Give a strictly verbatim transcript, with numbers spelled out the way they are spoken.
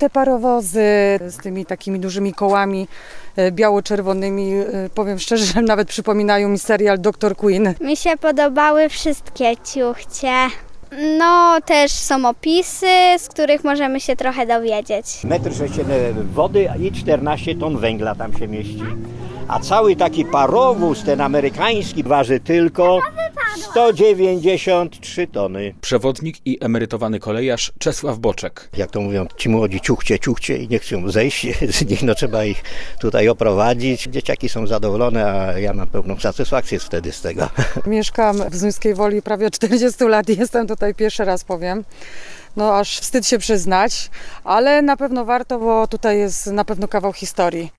te parowozy z tymi takimi dużymi kołami biało-czerwonymi, powiem szczerze, że nawet przypominają mi serial doktor Queen. Mi się podobały wszystkie ciuchcie. No, też są opisy, z których możemy się trochę dowiedzieć. Metr sześcienny wody i czternaście ton węgla tam się mieści. A cały taki parowóz, ten amerykański, waży tylko sto dziewięćdziesiąt trzy tony. Przewodnik i emerytowany kolejarz Czesław Boczek. Jak to mówią, ci młodzi ciuchcie, ciuchcie i nie chcą zejść z nich, no trzeba ich tutaj oprowadzić. Dzieciaki są zadowolone, a ja mam pełną satysfakcję wtedy z tego. Mieszkam w Zduńskiej Woli prawie od czterdziestu lat i jestem tutaj pierwszy raz, powiem. No aż wstyd się przyznać, ale na pewno warto, bo tutaj jest na pewno kawał historii.